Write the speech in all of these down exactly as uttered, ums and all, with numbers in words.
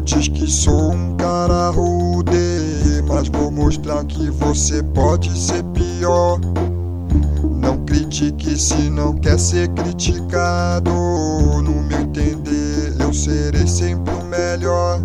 diz que sou um cara rude, mas vou mostrar que você pode ser pior. Não critique se não quer ser criticado. No meu entender, eu serei sempre o melhor.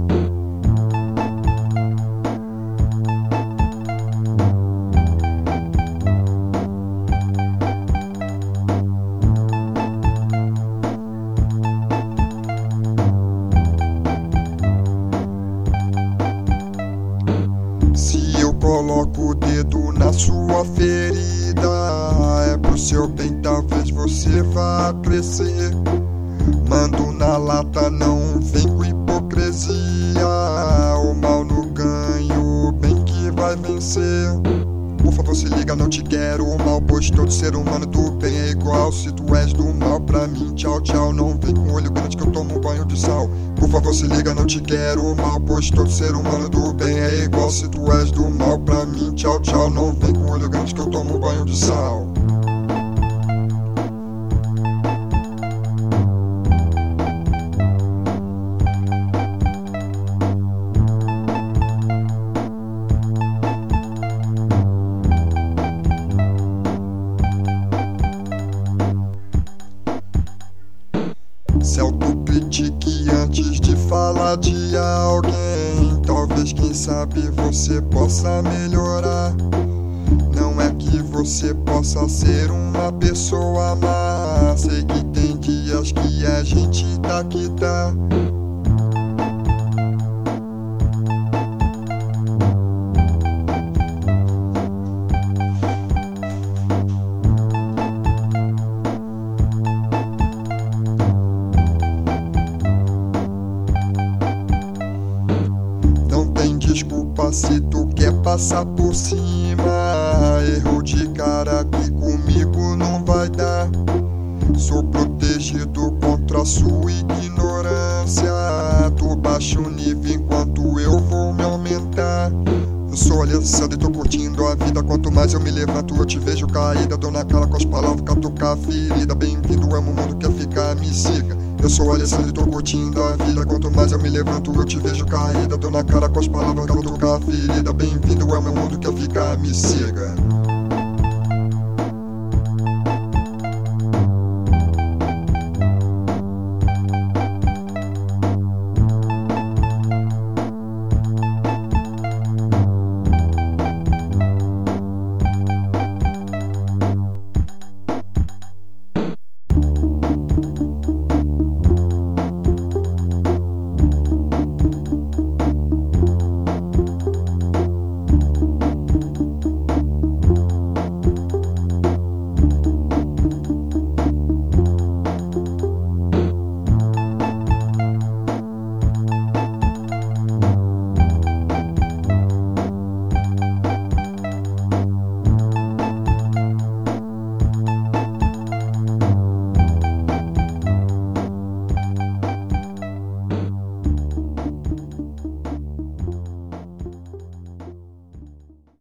Se eu coloco o dedo na sua ferida, é pro seu bem, talvez você vá crescer. Mando na lata, não vem com hipocrisia. O mal no ganho, o bem que vai vencer. Por favor, se liga, não te quero o mal, pois todo ser humano do bem é igual. Se tu és do mal pra mim, tchau, tchau. Não vem com olho grande que eu tomo um banho de sal. Por favor, se liga, não te quero o mal, pois todo ser humano do bem é igual. Se tu és do mal pra mim, tchau, tchau. Não vem com olho grande que eu tomo um banho de sal. Se autocritique antes de falar de alguém. Talvez, quem sabe, você possa melhorar. Não é que você possa ser uma pessoa má. Sei que tem dias que a gente tá que tá. Desculpa se tu quer passar por cima. Erro de cara que comigo não vai dar. Sou protegido contra a sua ignorância. Tu baixa o nível enquanto eu vou me aumentar. Eu sou Alessandro e tô curtindo a vida. Quanto mais eu me levanto, eu te vejo caída. Dou na cara com as palavras, catucar a ferida. Bem-vindo, amo o mundo, quer ficar, me siga. Eu sou Alessandro e tô curtindo a vida. Quanto mais eu me levanto, eu te vejo caída. Dou na cara com as palavras, catucar a ferida. Bem-vindo, amo o mundo, quer ficar, me siga.